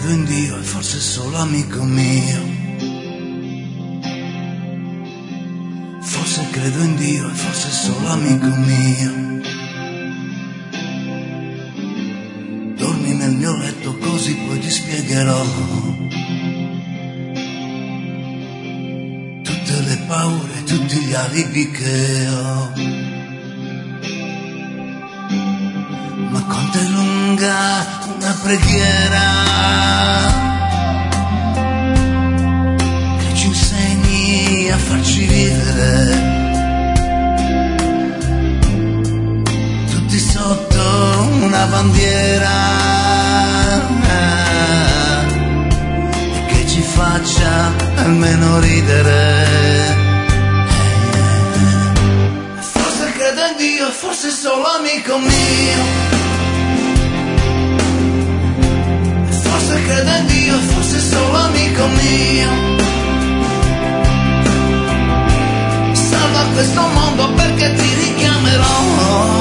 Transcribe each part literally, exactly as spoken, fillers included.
credo in Dio e forse solo amico mio. Forse credo in Dio e forse solo amico mio. Dormi nel mio letto così poi ti spiegherò tutte le paure, tutti gli alibi che ho. Ma quanto è lunga una preghiera che ci insegni a farci vivere tutti sotto una bandiera e che ci faccia almeno ridere. Forse credo in Dio, forse solo amico mio. Forse credo in Dio, forse solo amico mio. Salva questo mondo perché ti richiamerò.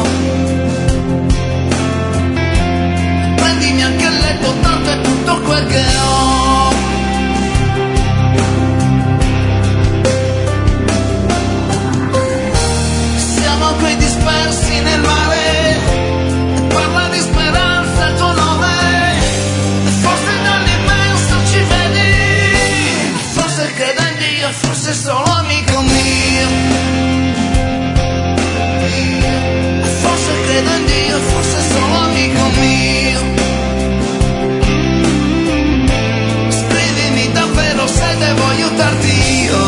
Prendimi anche il letto, tanto è tutto quel che ho. Siamo qui dispersi nel mare, parla di speranza il tuo nome. Forse solo amico mio. Forse credo in Dio, forse solo amico mio. Scrivimi davvero se devo aiutarti io.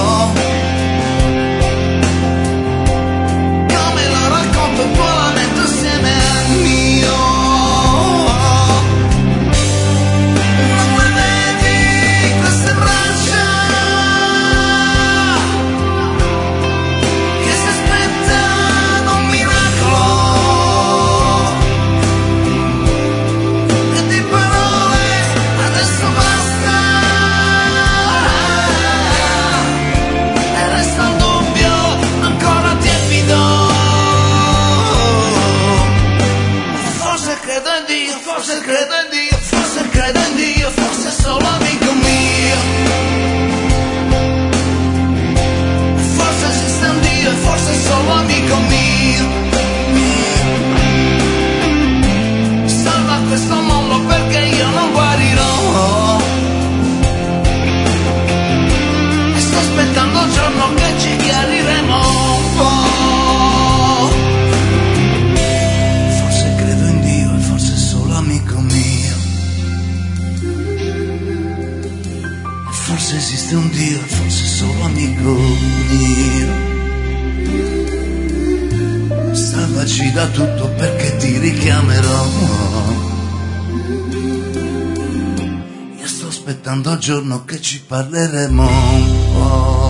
Come lo racconto il tuo lamento insieme al mio. Non me vedi queste braccia forse credo in Dio, forse credo in Dio, forse solo amico mio. Forse esiste un Dio, forse solo amico mio. Salva questo mondo perché io non guarirò. E sto aspettando il giorno che ci chiariremo un po'. Forse esiste un Dio, forse solo amico mio. Salvaci da tutto perché ti richiamerò. Io sto aspettando il giorno che ci parleremo un po'.